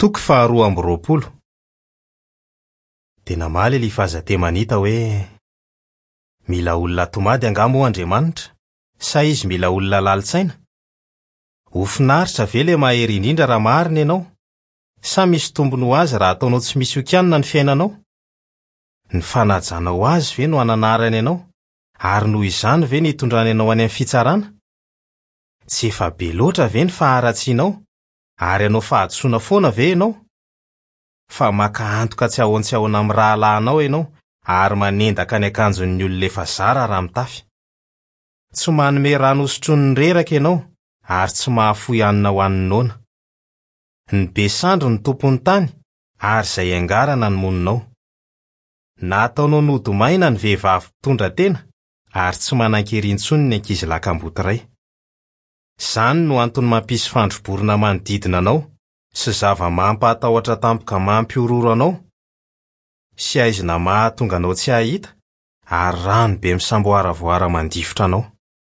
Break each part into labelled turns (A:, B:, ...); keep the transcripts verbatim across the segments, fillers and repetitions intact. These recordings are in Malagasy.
A: Toko faharoa amby roapolo. Tena maly ilay fahazatemanita hoe mila olona tomady angamo ho Andriamanitra, sa izy mila olona lalitsaina? Ho finaritra ve le mahery indrindra raha marina ianao? Sa misy tombony ho azy raha ataonao tsy misy okianina ny fiainanao? Ny fanajana ho azy ve no ananarany ianao, ary noho izany ve nitondrany ianao any amin'ny fitsarana? Tsy efa be loatra ve ny faharatsianao, ary ianao fahadsoana foana ve ianao? Fa maka antoka tsy ahoan tsy ahoana amin'ny rahalahinao ianao, ary manendaka ny akanjon'ny olona efa zara raha mitafy. Tsy manome rano hosotrony ny reraka ianao, ary tsy mahafoy hanina ho an'ny noana. Ny Besandro ny tompon'ny tany, ary izay angarana ny moninao. Nataonao nodomaina ny vehivavy mpitondra tena, ary tsy manan-kery intsony ny ankizy lakambotiray. Zany no antony mampisy fandroborona manodidina anao, sy zava-mampatahotra tampoka mampiororo anao. Sy aizina mahatonga anao tsy hahita, ary rano be misamboaravoara mandifotra anao.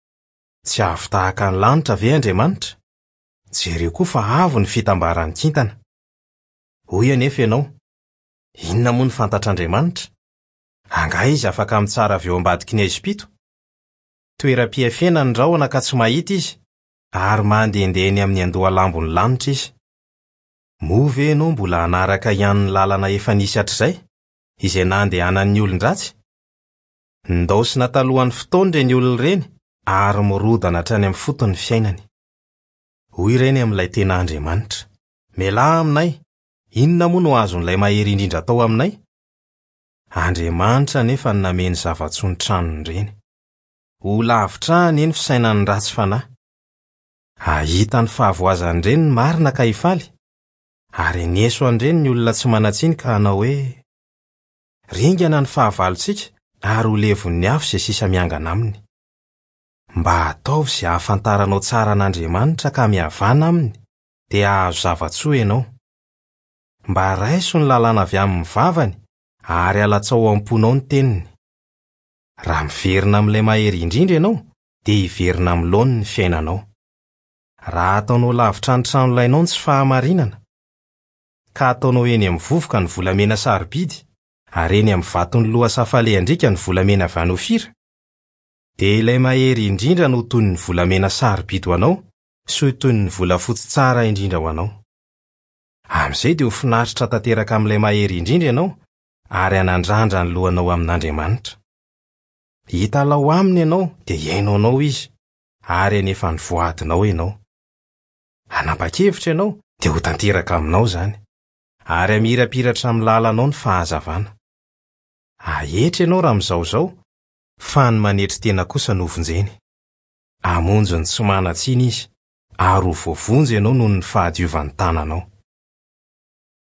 A: Tsy avy tahaka ny lanitra ve Andriamanitra? Jereo koa fa avo ny fitambaran'ny kintana. Hoy anefa ianao, inona moa ny fantatr'Andriamanitra? Anga izy afaka mitsara avy eo ambadiky ny Ezipito? Toeram-piafena ny rahona ka tsy mahita izy, ary mandehandeha amin'ny andohalambon'ny lanitra izy. Moa ve ianao mbola hanaraka ihany ny lalana efa nisy hatr'izay, izay nandehanan'ny olon-dratsy? Ndaosina talohan'ny fotoana ireny olona ireny, ary morodana hatrany amin'ny fotony fiainany. Hoy ireny amin'ilay tena Andriamanitra, mialahy aminay, inona moa no azon'ilay mahery indrindra tao aminay? Andriamanitra nefa ny nameny zava-tsoa ny tranony ireny. Ho lavitra eny fisainan'ny ratsy fanahy. Ahita ny fahavoazany ireny ny marina ka hifaly, ary nieso an'ireny ny olona tsy manatsiny ka hanao hoe ringana ny fahavalontsika, ary ho levon'ny afo izay sisa miangana aminy. Mba ataovy izay ahafantaranao tsara an'Andriamanitra ka mihavana aminy, dia ahazo zava-tsoa ianao. Mba raiso ny lalàna avy amin'ny vavany, ary halatsao am-ponao ny teniny. Raha miverina amin'ilay mahery indrindra ianao, dia hiverina amin'ny laony ny fiainanao. Raha ataonao lavitra ny tranolainao tsy fahamarinana, ka ataonao eny amin'ny vovoka ny volamena sarobidy, ary eny amin'ny vaton'ny loha safalehandrika ny volamena avy any Ofira, dia ilay mahery indrindra no toy ny volamena sarobidy ho anao, sy toy ny volafotsy tsara indrindra ho anao. Amin'izay dia ho finaritra tanteraka amin'ilay mahery indrindra ianao, ary hanandrandra ny lohanao amin'Andriamanitra. Hitalao aminy ianao dia iainao anao izy, ary anefa ny voadinao ianao. Hanapa-kevitra ianao dia ho tanteraka aminao zany, ary amirapiratra amin'ny lalanao ny fahazavana. Ahetra ianao raha mizaozao, fa ny manetry tena kosa no vonjeny. Amonjy ny tsy manatsiny izy, ary ho voavonjy ianao noho ny fahadiovan'ny tananao.